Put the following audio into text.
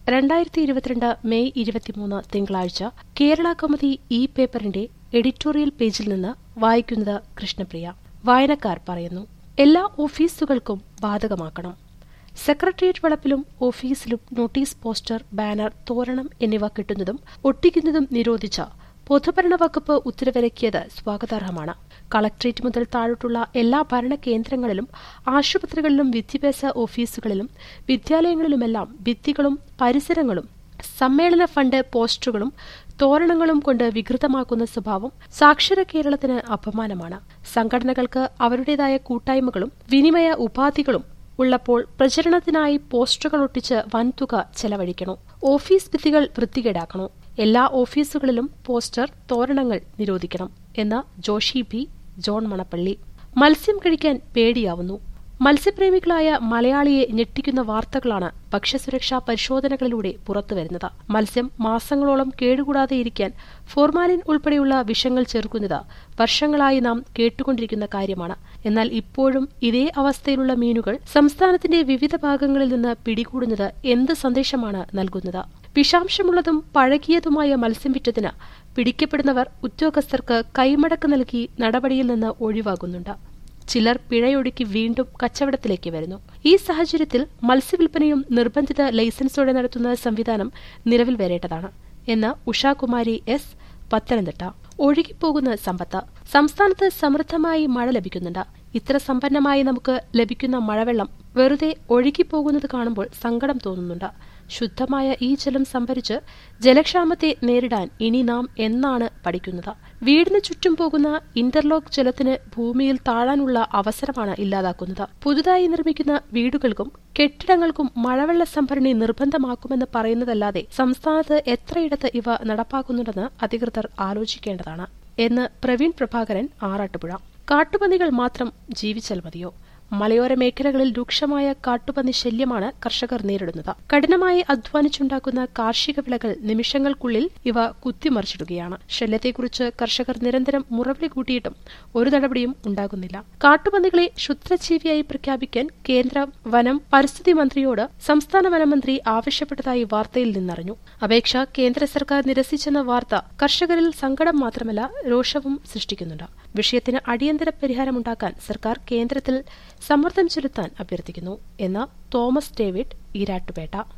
2022 May 23 തിങ്കളാഴ്ച കേരള കൗമുദി ഈ പേപ്പറിന്റെ എഡിറ്റോറിയൽ പേജിൽ നിന്ന് വായിക്കുന്നത് കൃഷ്ണപ്രിയ. വായനക്കാർ പറയുന്നു, എല്ലാ ഓഫീസുകൾക്കും ബാധകമാക്കണം. സെക്രട്ടേറിയറ്റ് വളപ്പിലും ഓഫീസിലും നോട്ടീസ്, പോസ്റ്റർ, ബാനർ, തോരണം എന്നിവ കിട്ടുന്നതും ഒട്ടിക്കുന്നതും നിരോധിച്ച പൊതുഭരണ വകുപ്പ് ഉത്തരവിറക്കിയത് സ്വാഗതാർഹമാണ്. കളക്ടറേറ്റ് മുതൽ താഴോട്ടുള്ള എല്ലാ ഭരണ കേന്ദ്രങ്ങളിലും ആശുപത്രികളിലും വിദ്യാഭ്യാസ ഓഫീസുകളിലും വിദ്യാലയങ്ങളിലുമെല്ലാം ഭിത്തികളും പരിസരങ്ങളും സമ്മേളന ഫണ്ട് പോസ്റ്ററുകളും തോരണങ്ങളും കൊണ്ട് വികൃതമാക്കുന്ന സ്വഭാവം സാക്ഷര കേരളത്തിന് അപമാനമാണ്. സംഘടനകൾക്ക് അവരുടേതായ കൂട്ടായ്മകളും വിനിമയ ഉപാധികളും ഉള്ളപ്പോൾ പ്രചരണത്തിനായി പോസ്റ്ററുകൾ ഒട്ടിച്ച് വൻതുക ചെലവഴിക്കണോ? ഓഫീസ് ഭിത്തികൾ വൃത്തികേടാക്കണോ? എല്ലാ ഓഫീസുകളിലും പോസ്റ്റർ, തോരണങ്ങൾ നിരോധിക്കണം എന്ന് ജോഷി പി. ജോൺ മണപ്പള്ളി. മത്സ്യം കഴിക്കാൻ പേടിയാവുന്നു. മത്സ്യപ്രേമികളായ മലയാളിയെ ഞെട്ടിക്കുന്ന വാർത്തകളാണ് ഭക്ഷ്യസുരക്ഷാ പരിശോധനകളിലൂടെ പുറത്തുവരുന്നത്. മത്സ്യം മാസങ്ങളോളം കേടുകൂടാതെയിരിക്കാൻ ഫോർമാലിൻ ഉൾപ്പെടെയുള്ള വിഷങ്ങൾ ചേർക്കുന്നത് വർഷങ്ങളായി നാം കേട്ടുകൊണ്ടിരിക്കുന്ന കാര്യമാണ്. എന്നാൽ ഇപ്പോഴും ഇതേ അവസ്ഥയിലുള്ള മീനുകൾ സംസ്ഥാനത്തിന്റെ വിവിധ ഭാഗങ്ങളിൽ നിന്ന് പിടികൂടുന്നത് എന്ത് സന്ദേശമാണ് നൽകുന്നത്? വിഷാംശമുള്ളതും പഴകിയതുമായ മത്സ്യം വിറ്റതിന് പിടിക്കപ്പെടുന്നവർ ഉദ്യോഗസ്ഥർക്ക് കൈമടക്ക് നൽകി നടപടിയിൽ നിന്ന് ഒഴിവാകുന്നുണ്ട്. ചിലർ പിഴയൊടുക്കി വീണ്ടും കച്ചവടത്തിലേക്ക് വരുന്നു. ഈ സാഹചര്യത്തിൽ മത്സ്യവില്പനയും നിർബന്ധിത ലൈസൻസോടെ നടത്തുന്ന സംവിധാനം നിലവിൽ വരേണ്ടതാണ് എന്ന് ഉഷാകുമാരി എസ്, പത്തനംതിട്ട. ഒഴുകിപ്പോകുന്ന സമ്പത്ത്. സംസ്ഥാനത്ത് സമൃദ്ധമായി മഴ ലഭിക്കുന്നുണ്ട്. ഇത്ര സമ്പന്നമായി നമുക്ക് ലഭിക്കുന്ന മഴവെള്ളം വെറുതെ ഒഴുകിപ്പോകുന്നത് കാണുമ്പോൾ സങ്കടം തോന്നുന്നുണ്ട്. ശുദ്ധമായ ഈ ജലം സംഭരിച്ച് ജലക്ഷാമത്തെ നേരിടാൻ ഇനി നാം എന്നാണ് പഠിക്കുന്നത്? വീടിന് ചുറ്റും പോകുന്ന ഇന്റർലോക്ക് ജലത്തിന് ഭൂമിയിൽ താഴാനുള്ള അവസരമാണ് ഇല്ലാതാക്കുന്നത്. പുതുതായി നിർമ്മിക്കുന്ന വീടുകൾക്കും കെട്ടിടങ്ങൾക്കും മഴവെള്ള സംഭരണി നിർബന്ധമാക്കുമെന്ന് പറയുന്നതല്ലാതെ സംസ്ഥാനത്ത് എത്രയിടത്ത് ഇവ നടപ്പാക്കുന്നുണ്ടെന്ന് അധികൃതർ ആലോചിക്കേണ്ടതാണ് എന്ന് പ്രവീൺ പ്രഭാകരൻ, ആറാട്ടുപുഴ. കാട്ടുപന്നികൾ മാത്രം ജീവിച്ചാൽ മതിയോ? മലയോര മേഖലകളിൽ രൂക്ഷമായ കാട്ടുപന്നി ശല്യമാണ് കർഷകർ നേരിടുന്നത്. കഠിനമായി അധ്വാനിച്ചുണ്ടാക്കുന്ന കാർഷിക വിളകൾ നിമിഷങ്ങൾക്കുള്ളിൽ ഇവ കുത്തിമറിച്ചിടുകയാണ്. ശല്യത്തെക്കുറിച്ച് കർഷകർ നിരന്തരം മുറവിളി കൂട്ടിയിട്ടും ഒരു നടപടിയും ഉണ്ടാകുന്നില്ല. കാട്ടുപന്നികളെ ക്ഷുദ്രജീവിയായി പ്രഖ്യാപിക്കാൻ കേന്ദ്ര വനം പരിസ്ഥിതി മന്ത്രിയോട് സംസ്ഥാന വനമന്ത്രി ആവശ്യപ്പെട്ടതായി വാർത്തയിൽ നിന്നറിഞ്ഞു. അപേക്ഷ കേന്ദ്ര സർക്കാർ നിരസിച്ചെന്ന വാർത്ത കർഷകരിൽ സങ്കടം മാത്രമല്ല രോഷവും സൃഷ്ടിക്കുന്നുണ്ട്. വിഷയത്തിന് അടിയന്തര പരിഹാരമുണ്ടാക്കാൻ സർക്കാർ കേന്ദ്രത്തിൽ സമ്മർദ്ദം ചെലുത്താൻ അഭ്യർത്ഥിക്കുന്നു എന്ന് തോമസ് ഡേവിഡ്, ഈരാട്ടുപേട്ട.